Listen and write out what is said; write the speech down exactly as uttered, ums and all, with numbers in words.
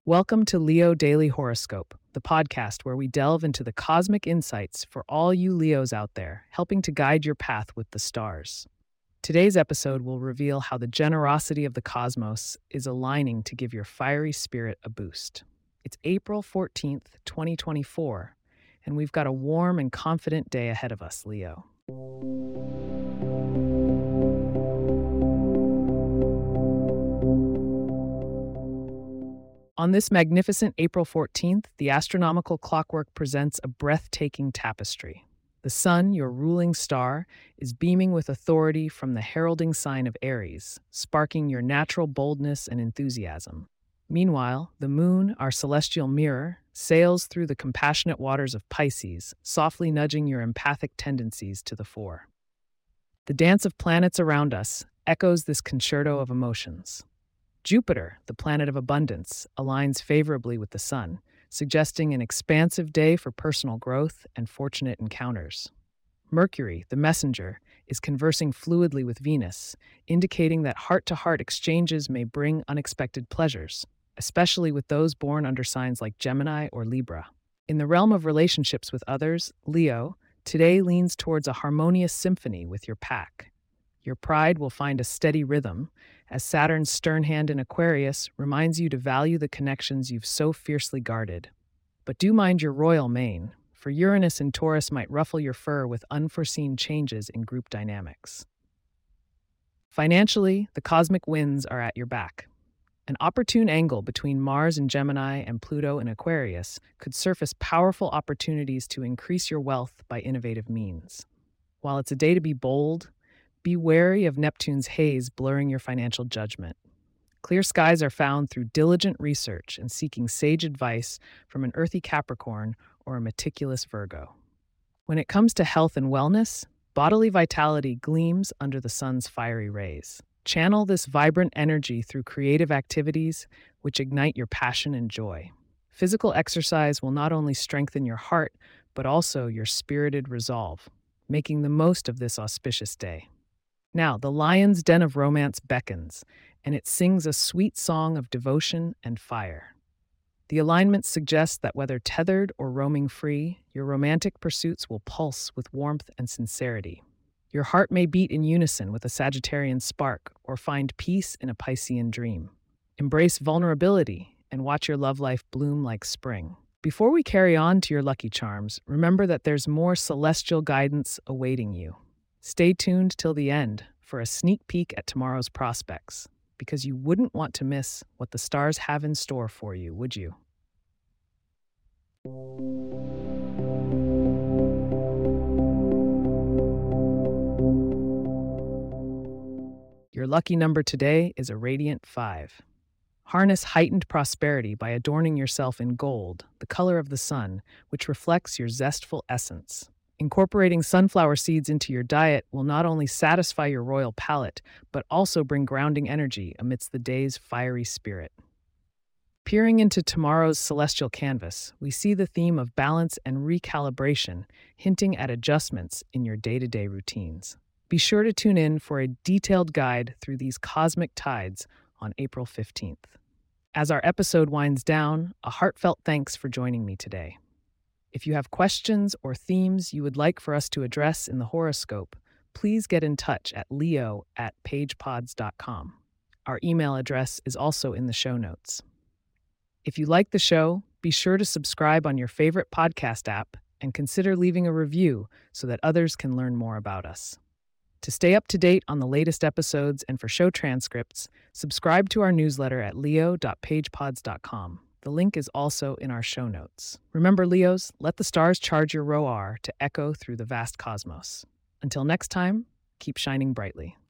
Welcome to Leo Daily Horoscope, the podcast where we delve into the cosmic insights for all you Leos out there, helping to guide your path with the stars. Today's episode will reveal how the generosity of the cosmos is aligning to give your fiery spirit a boost. It's April fourteenth, twenty twenty-four, and we've got a warm and confident day ahead of us, Leo. On this magnificent April fourteenth, the astronomical clockwork presents a breathtaking tapestry. The sun, your ruling star, is beaming with authority from the heralding sign of Aries, sparking your natural boldness and enthusiasm. Meanwhile, the moon, our celestial mirror, sails through the compassionate waters of Pisces, softly nudging your empathic tendencies to the fore. The dance of planets around us echoes this concerto of emotions. Jupiter, the planet of abundance, aligns favorably with the sun, suggesting an expansive day for personal growth and fortunate encounters. Mercury, the messenger, is conversing fluidly with Venus, indicating that heart-to-heart exchanges may bring unexpected pleasures, especially with those born under signs like Gemini or Libra. In the realm of relationships with others, Leo, today leans towards a harmonious symphony with your pack. Your pride will find a steady rhythm, as Saturn's stern hand in Aquarius reminds you to value the connections you've so fiercely guarded. But do mind your royal mane, for Uranus in Taurus might ruffle your fur with unforeseen changes in group dynamics. Financially, the cosmic winds are at your back. An opportune angle between Mars in Gemini and Pluto in Aquarius could surface powerful opportunities to increase your wealth by innovative means. While it's a day to be bold, be wary of Neptune's haze blurring your financial judgment. Clear skies are found through diligent research and seeking sage advice from an earthy Capricorn or a meticulous Virgo. When it comes to health and wellness, bodily vitality gleams under the sun's fiery rays. Channel this vibrant energy through creative activities which ignite your passion and joy. Physical exercise will not only strengthen your heart, but also your spirited resolve, making the most of this auspicious day. Now, the lion's den of romance beckons, and it sings a sweet song of devotion and fire. The alignment suggests that whether tethered or roaming free, your romantic pursuits will pulse with warmth and sincerity. Your heart may beat in unison with a Sagittarian spark or find peace in a Piscean dream. Embrace vulnerability and watch your love life bloom like spring. Before we carry on to your lucky charms, remember that there's more celestial guidance awaiting you. Stay tuned till the end for a sneak peek at tomorrow's prospects, because you wouldn't want to miss what the stars have in store for you, would you? Your lucky number today is a radiant five. Harness heightened prosperity by adorning yourself in gold, the color of the sun, which reflects your zestful essence. Incorporating sunflower seeds into your diet will not only satisfy your royal palate, but also bring grounding energy amidst the day's fiery spirit. Peering into tomorrow's celestial canvas, we see the theme of balance and recalibration, hinting at adjustments in your day-to-day routines. Be sure to tune in for a detailed guide through these cosmic tides on April fifteenth. As our episode winds down, a heartfelt thanks for joining me today. If you have questions or themes you would like for us to address in the horoscope, please get in touch at leo at pagepods dot com. Our email address is also in the show notes. If you like the show, be sure to subscribe on your favorite podcast app and consider leaving a review so that others can learn more about us. To stay up to date on the latest episodes and for show transcripts, subscribe to our newsletter at leo dot pagepods dot com. The link is also in our show notes. Remember, Leos, let the stars charge your roar to echo through the vast cosmos. Until next time, keep shining brightly.